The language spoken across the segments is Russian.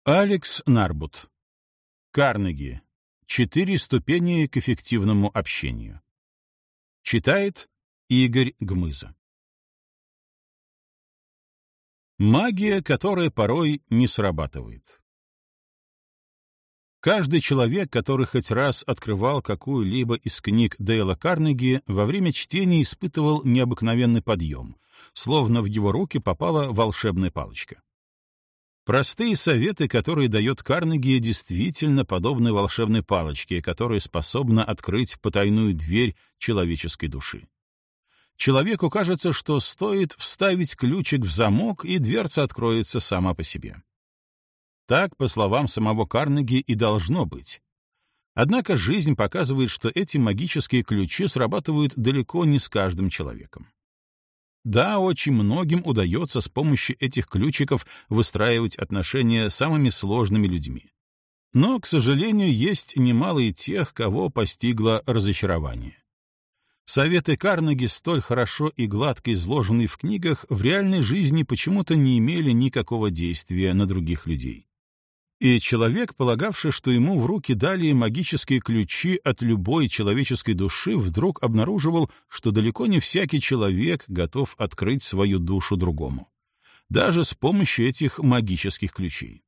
Алекс Нарбут. Карнеги. 4 ступени к эффективному общению. Читает Игорь Гмыза. Магия, которая порой не срабатывает. Каждый человек, который хоть раз открывал какую-либо из книг Дейла Карнеги, во время чтения испытывал необыкновенный подъем, словно в его руки попала волшебная палочка. Простые советы, которые дает Карнеги, действительно подобны волшебной палочке, которая способна открыть потайную дверь человеческой души. Человеку кажется, что стоит вставить ключик в замок, и дверца откроется сама по себе. Так, по словам самого Карнеги, и должно быть. Однако жизнь показывает, что эти магические ключи срабатывают далеко не с каждым человеком. Да, очень многим удается с помощью этих ключиков выстраивать отношения с самыми сложными людьми. Но, к сожалению, есть немало и тех, кого постигло разочарование. Советы Карнеги, столь хорошо и гладко изложенные в книгах, в реальной жизни почему-то не имели никакого действия на других людей. И человек, полагавший, что ему в руки дали магические ключи от любой человеческой души, вдруг обнаруживал, что далеко не всякий человек готов открыть свою душу другому, даже с помощью этих магических ключей.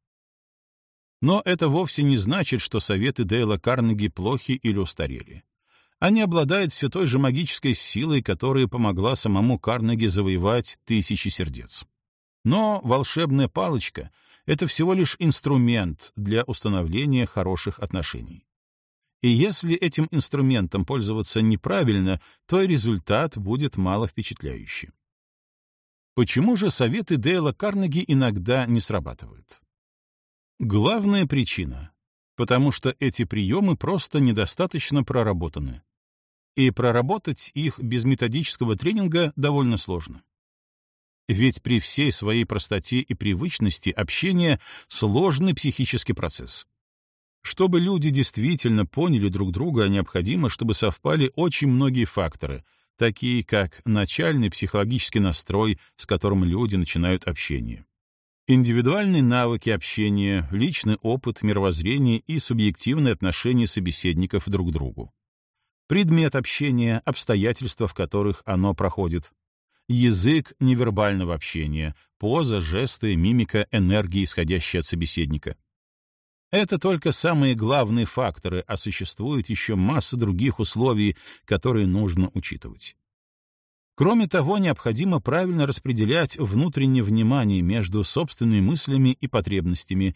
Но это вовсе не значит, что советы Дейла Карнеги плохи или устарели. Они обладают все той же магической силой, которая помогла самому Карнеги завоевать тысячи сердец. Но волшебная палочка — это всего лишь инструмент для установления хороших отношений. И если этим инструментом пользоваться неправильно, то и результат будет мало впечатляющий. Почему же советы Дейла Карнеги иногда не срабатывают? Главная причина — потому что эти приемы просто недостаточно проработаны. И проработать их без методического тренинга довольно сложно. Ведь при всей своей простоте и привычности общения сложный психический процесс. Чтобы люди действительно поняли друг друга, необходимо, чтобы совпали очень многие факторы, такие как начальный психологический настрой, с которым люди начинают общение, индивидуальные навыки общения, личный опыт, мировоззрение и субъективные отношения собеседников друг к другу, предмет общения, обстоятельства, в которых оно проходит, язык невербального общения, поза, жесты, мимика, энергия, исходящая от собеседника. Это только самые главные факторы, а существует еще масса других условий, которые нужно учитывать. Кроме того, необходимо правильно распределять внутреннее внимание между собственными мыслями и потребностями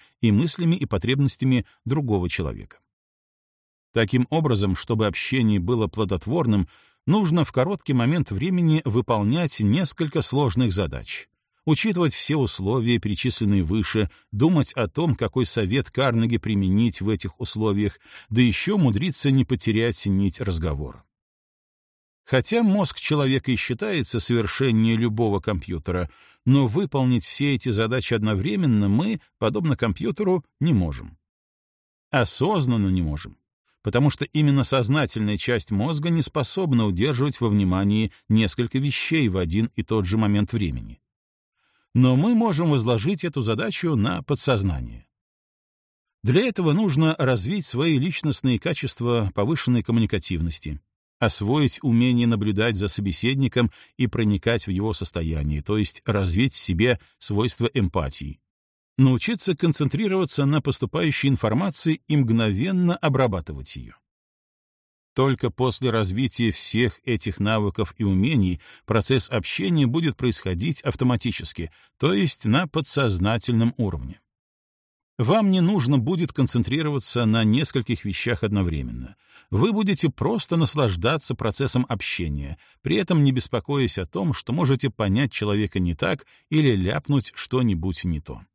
другого человека. Таким образом, чтобы общение было плодотворным, нужно в короткий момент времени выполнять несколько сложных задач, учитывать все условия, перечисленные выше, думать о том, какой совет Карнеги применить в этих условиях, да еще умудриться не потерять нить разговора. Хотя мозг человека и считается совершеннее любого компьютера, но выполнить все эти задачи одновременно мы, подобно компьютеру, не можем. Осознанно не можем, потому что именно сознательная часть мозга не способна удерживать во внимании несколько вещей в один и тот же момент времени. Но мы можем возложить эту задачу на подсознание. Для этого нужно развить свои личностные качества повышенной коммуникативности, освоить умение наблюдать за собеседником и проникать в его состояние, то есть развить в себе свойство эмпатии, научиться концентрироваться на поступающей информации и мгновенно обрабатывать ее. Только после развития всех этих навыков и умений процесс общения будет происходить автоматически, то есть на подсознательном уровне. Вам не нужно будет концентрироваться на нескольких вещах одновременно. Вы будете просто наслаждаться процессом общения, при этом не беспокоясь о том, что можете понять человека не так или ляпнуть что-нибудь не то.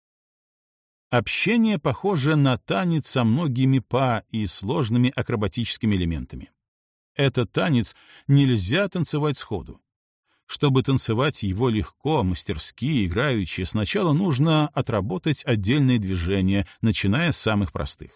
Общение похоже на танец со многими па и сложными акробатическими элементами. Этот танец нельзя танцевать сходу. Чтобы танцевать его легко, мастерски, играючи, сначала нужно отработать отдельные движения, начиная с самых простых.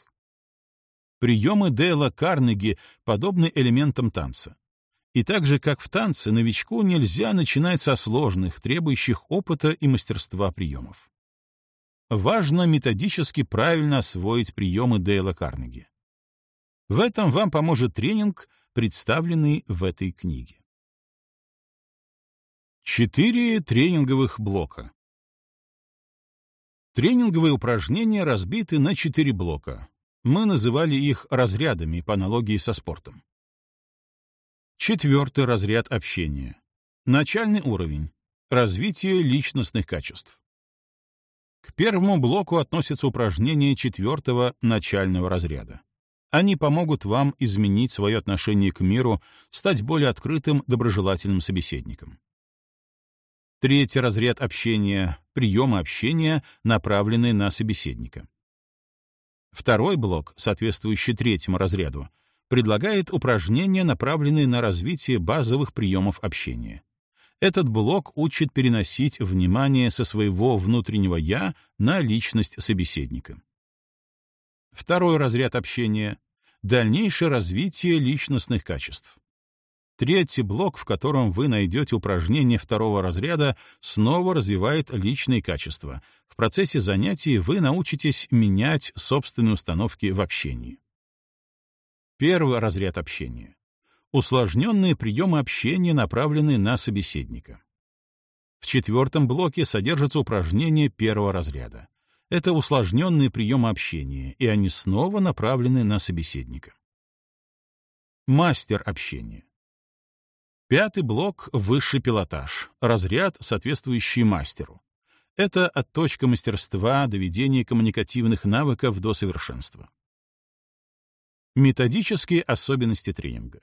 Приемы Дейла Карнеги подобны элементам танца. И так же, как в танце, новичку нельзя начинать со сложных, требующих опыта и мастерства приемов. Важно методически правильно освоить приемы Дейла Карнеги. В этом вам поможет тренинг, представленный в этой книге. 4 тренинговых блока. Тренинговые упражнения разбиты на 4 блока. Мы называли их разрядами по аналогии со спортом. 4-й разряд общения. Начальный уровень. Развитие личностных качеств. К первому блоку относятся упражнения 4-го начального разряда. Они помогут вам изменить свое отношение к миру, стать более открытым, доброжелательным собеседником. 3-й разряд общения — приемы общения, направленные на собеседника. 2-й блок, соответствующий 3-му разряду, предлагает упражнения, направленные на развитие базовых приемов общения. Этот блок учит переносить внимание со своего внутреннего «я» на личность собеседника. 2-й разряд общения — дальнейшее развитие личностных качеств. 3-й блок, в котором вы найдете упражнения 2-го разряда, снова развивает личные качества. В процессе занятий вы научитесь менять собственные установки в общении. 1-й разряд общения. Усложненные приемы общения, направленные на собеседника. В 4-м блоке содержатся упражнения 1-го разряда. Это усложненные приемы общения, и они снова направлены на собеседника. Мастер общения. 5-й блок — высший пилотаж, разряд, соответствующий мастеру. Это отточка мастерства, доведение коммуникативных навыков до совершенства. Методические особенности тренинга.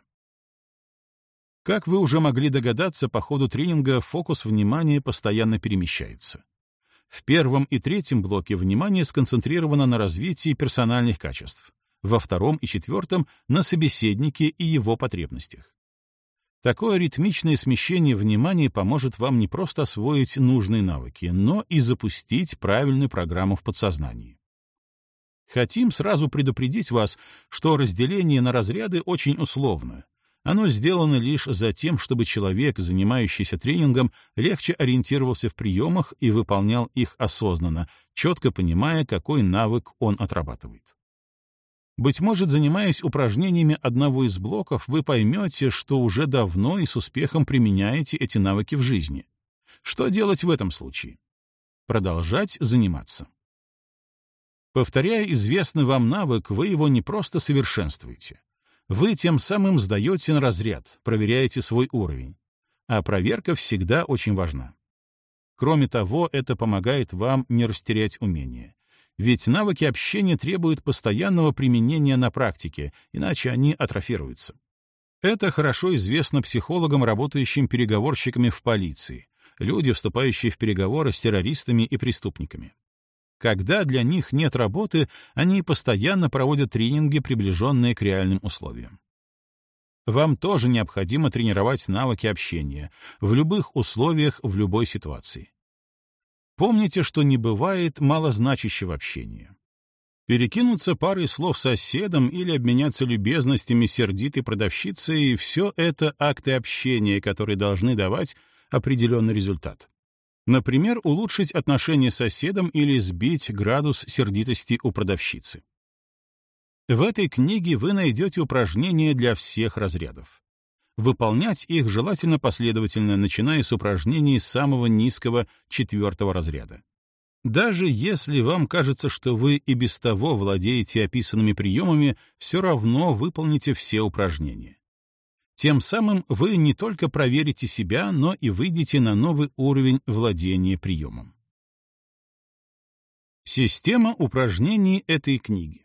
Как вы уже могли догадаться, по ходу тренинга фокус внимания постоянно перемещается. В 1-м и 3-м блоке внимание сконцентрировано на развитии персональных качеств, во 2-м и 4-м — на собеседнике и его потребностях. Такое ритмичное смещение внимания поможет вам не просто освоить нужные навыки, но и запустить правильную программу в подсознании. Хотим сразу предупредить вас, что разделение на разряды очень условно. Оно сделано лишь за тем, чтобы человек, занимающийся тренингом, легче ориентировался в приемах и выполнял их осознанно, четко понимая, какой навык он отрабатывает. Быть может, занимаясь упражнениями одного из блоков, вы поймете, что уже давно и с успехом применяете эти навыки в жизни. Что делать в этом случае? Продолжать заниматься. Повторяя известный вам навык, вы его не просто совершенствуете. Вы тем самым сдаете на разряд, проверяете свой уровень. А проверка всегда очень важна. Кроме того, это помогает вам не растерять умения. Ведь навыки общения требуют постоянного применения на практике, иначе они атрофируются. Это хорошо известно психологам, работающим переговорщиками в полиции, люди, вступающие в переговоры с террористами и преступниками. Когда для них нет работы, они постоянно проводят тренинги, приближенные к реальным условиям. Вам тоже необходимо тренировать навыки общения в любых условиях, в любой ситуации. Помните, что не бывает малозначащего общения. Перекинуться парой слов с соседом или обменяться любезностями с сердитой продавщицей — все это акты общения, которые должны давать определенный результат. Например, улучшить отношения с соседом или сбить градус сердитости у продавщицы. В этой книге вы найдете упражнения для всех разрядов. Выполнять их желательно последовательно, начиная с упражнений самого низкого 4-го разряда. Даже если вам кажется, что вы и без того владеете описанными приемами, все равно выполните все упражнения. Тем самым вы не только проверите себя, но и выйдете на новый уровень владения приемом. Система упражнений этой книги.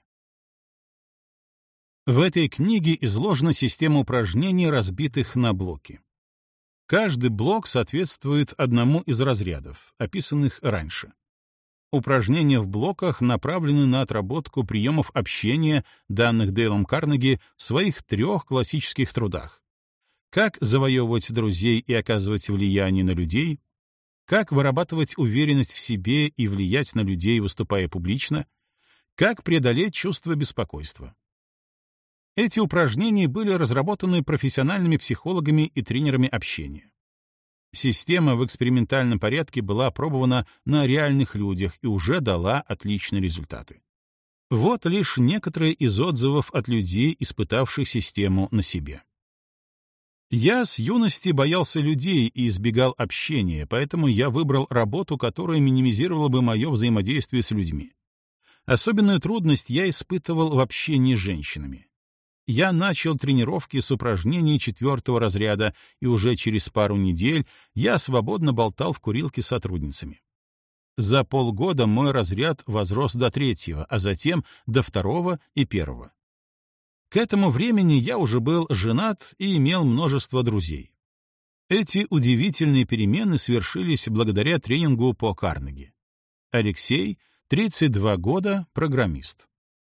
В этой книге изложена система упражнений, разбитых на блоки. Каждый блок соответствует одному из разрядов, описанных раньше. Упражнения в блоках направлены на отработку приемов общения, данных Дейлом Карнеги в своих 3 классических трудах. Как завоевывать друзей и оказывать влияние на людей, как вырабатывать уверенность в себе и влиять на людей, выступая публично, как преодолеть чувство беспокойства. Эти упражнения были разработаны профессиональными психологами и тренерами общения. Система в экспериментальном порядке была опробована на реальных людях и уже дала отличные результаты. Вот лишь некоторые из отзывов от людей, испытавших систему на себе. Я с юности боялся людей и избегал общения, поэтому я выбрал работу, которая минимизировала бы мое взаимодействие с людьми. Особенную трудность я испытывал в общении с женщинами. Я начал тренировки с упражнений 4-го разряда, и уже через пару недель я свободно болтал в курилке с сотрудницами. За полгода мой разряд возрос до 3-го, а затем до 2-го и 1-го. К этому времени я уже был женат и имел множество друзей. Эти удивительные перемены свершились благодаря тренингу по Карнеги. Алексей, 32 года, программист.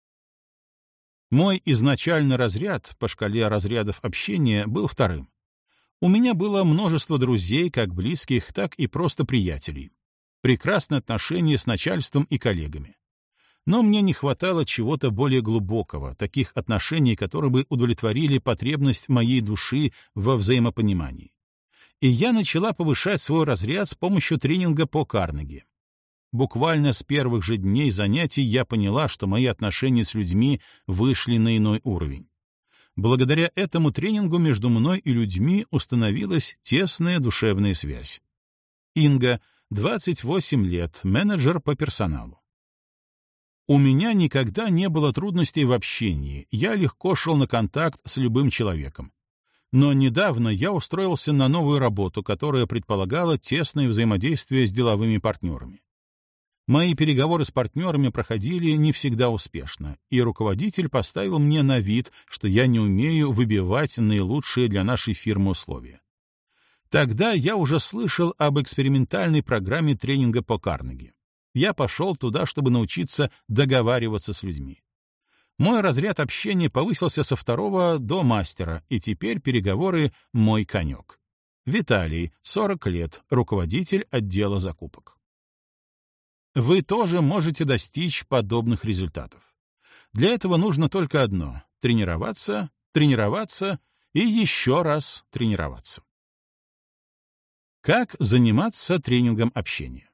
Мой изначальный разряд по шкале разрядов общения был 2-м. У меня было множество друзей, как близких, так и просто приятелей. Прекрасные отношения с начальством и коллегами. Но мне не хватало чего-то более глубокого, таких отношений, которые бы удовлетворили потребность моей души во взаимопонимании. И я начала повышать свой разряд с помощью тренинга по Карнеги. Буквально с первых же дней занятий я поняла, что мои отношения с людьми вышли на иной уровень. Благодаря этому тренингу между мной и людьми установилась тесная душевная связь. Инга, 28 лет, менеджер по персоналу. У меня никогда не было трудностей в общении, я легко шел на контакт с любым человеком. Но недавно я устроился на новую работу, которая предполагала тесное взаимодействие с деловыми партнерами. Мои переговоры с партнерами проходили не всегда успешно, и руководитель поставил мне на вид, что я не умею выбивать наилучшие для нашей фирмы условия. Тогда я уже слышал об экспериментальной программе тренинга по Карнеги. Я пошел туда, чтобы научиться договариваться с людьми. Мой разряд общения повысился со 2-го до мастера, и теперь переговоры — мой конек. Виталий, 40 лет, руководитель отдела закупок. Вы тоже можете достичь подобных результатов. Для этого нужно только одно — тренироваться, тренироваться и еще раз тренироваться. Как заниматься тренингом общения?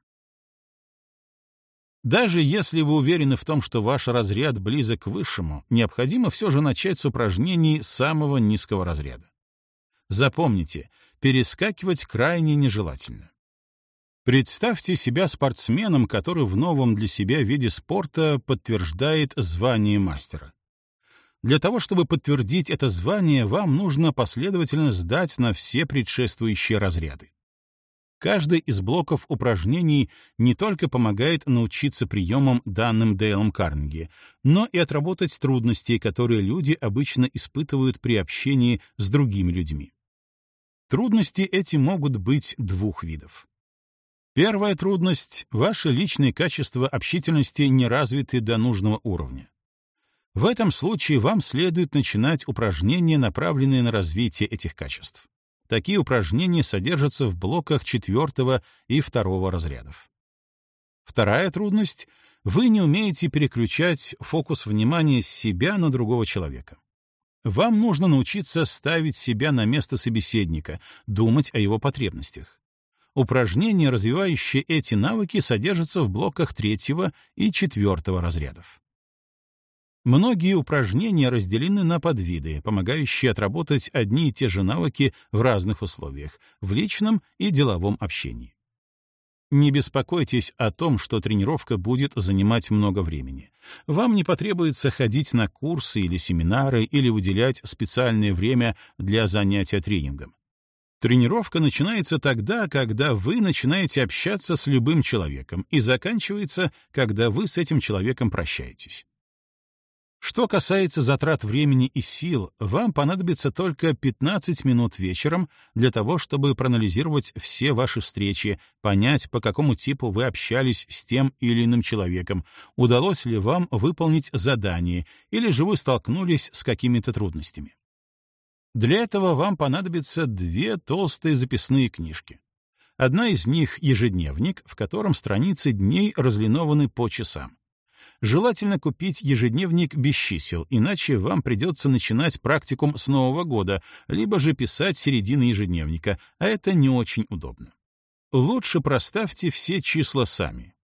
Даже если вы уверены в том, что ваш разряд близок к высшему, необходимо все же начать с упражнений самого низкого разряда. Запомните, перескакивать крайне нежелательно. Представьте себя спортсменом, который в новом для себя виде спорта подтверждает звание мастера. Для того, чтобы подтвердить это звание, вам нужно последовательно сдать на все предшествующие разряды. Каждый из блоков упражнений не только помогает научиться приемам, данным Дейлом Карнеги, но и отработать трудности, которые люди обычно испытывают при общении с другими людьми. Трудности эти могут быть 2 видов. Первая трудность — ваши личные качества общительности не развиты до нужного уровня. В этом случае вам следует начинать упражнения, направленные на развитие этих качеств. Такие упражнения содержатся в блоках 4-го и 2-го разрядов. Вторая трудность — вы не умеете переключать фокус внимания с себя на другого человека. Вам нужно научиться ставить себя на место собеседника, думать о его потребностях. Упражнения, развивающие эти навыки, содержатся в блоках 3-го и 4-го разрядов. Многие упражнения разделены на подвиды, помогающие отработать одни и те же навыки в разных условиях, в личном и деловом общении. Не беспокойтесь о том, что тренировка будет занимать много времени. Вам не потребуется ходить на курсы или семинары или уделять специальное время для занятия тренингом. Тренировка начинается тогда, когда вы начинаете общаться с любым человеком, и заканчивается, когда вы с этим человеком прощаетесь. Что касается затрат времени и сил, вам понадобится только 15 минут вечером для того, чтобы проанализировать все ваши встречи, понять, по какому типу вы общались с тем или иным человеком, удалось ли вам выполнить задание, или же вы столкнулись с какими-то трудностями. Для этого вам понадобится 2 толстые записные книжки. Одна из них — ежедневник, в котором страницы дней разлинованы по часам. Желательно купить ежедневник без чисел, иначе вам придется начинать практикум с Нового года, либо же писать середины ежедневника, а это не очень удобно. Лучше проставьте все числа сами.